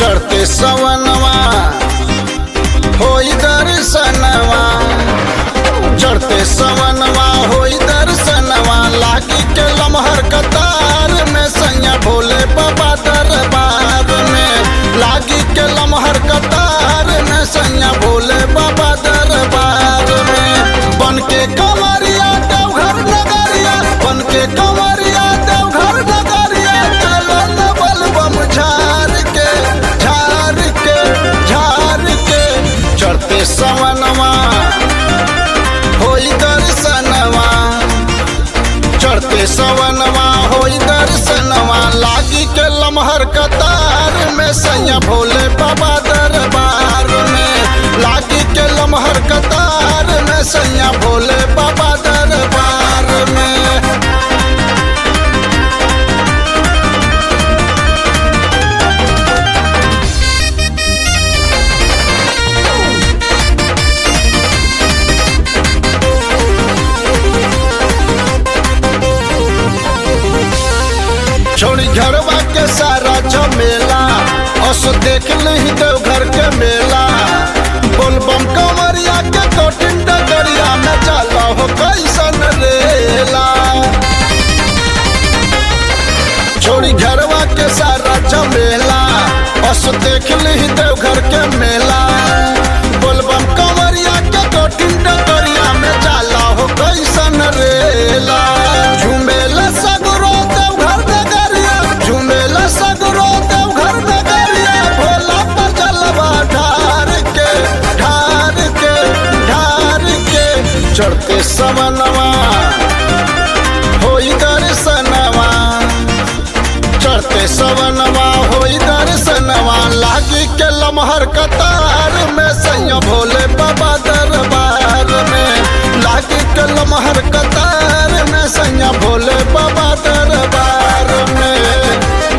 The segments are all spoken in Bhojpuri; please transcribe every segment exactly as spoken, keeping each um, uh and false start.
चढ़ते सवनवा होई दर्शनवा, चढ़ते सवनवा होई दर्शनवा, लागी के लमहर कतार में सैया भोले बाबा दरबार में, लागी के लमहर कतार में सैया भोले बाबा दरबार में। बन के कंवरिया देवघर नगरिया, बन के कंवरिया देवघर नगरिया, चलन बलबम झार के झार के झार के, चढ़ते सवनवा होई दर्शनवा, चढ़ते सवनवा होई दर्शनवा, लागी के लमहर कतार में सैया भोले बाबा दरबार में, लागी के लमहर कतार में सैया भोले बाबा दरबार में। छोड़ी घरवा के सारा झमेला, असो देख ली देवघर के मेला, बोलबम कंवरिया के कठिन डगरिया में चला हो कैसन रेला। छोड़ी घरवा के सारा झमेला, असो देख ली देवघर के मेला, बोलबम कंवरिया के कठिन डगरिया में चला हो कैसन रेला। झूमेला सगरो देवघर नगरिया, झूमेला सगरो देवघर नगरिया, भोला पर जलवा ढार के ढार के ढार के, चढ़ते सवनवा होई दर्शनवा, चढ़ते सवनवा होई दर्शनवा, लागी के लमहर कतार में सैया भोले बाबा दरबार में, लागी के लमहर कतार में सैया भोले बाबा दरबार में।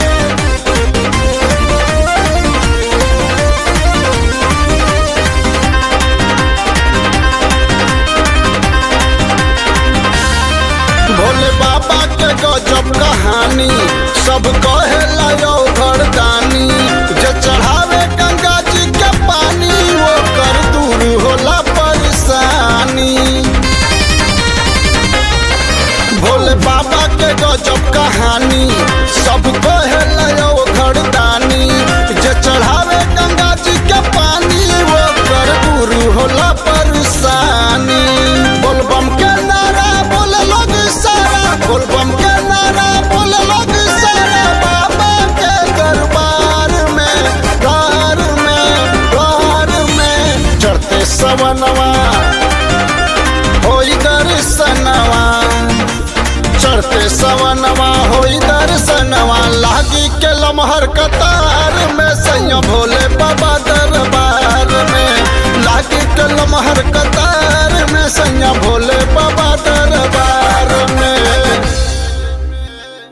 भोले बाबा के गजब कहानी, सब कहेला यो घरदानी, जे चढ़ावे गंगा जी के पानी, वो कर दूर होला परेशानी। भोले बाबा के गजब कहानी, सब कहेला यो घरदानी, जे चढ़ावे गंगा जी के पानी, वो कर दूर होला परेशानी। बोलबम के नारा बोले लोग सारा, बोलबम के नारा बोले लोग सारा, बाबा के दरबार में द्वार में द्वार में, चढ़ते सवनवा होई दर्शनवा, चढ़ते सवनवा होई दर्शनवा, लागी के लमहर कतार में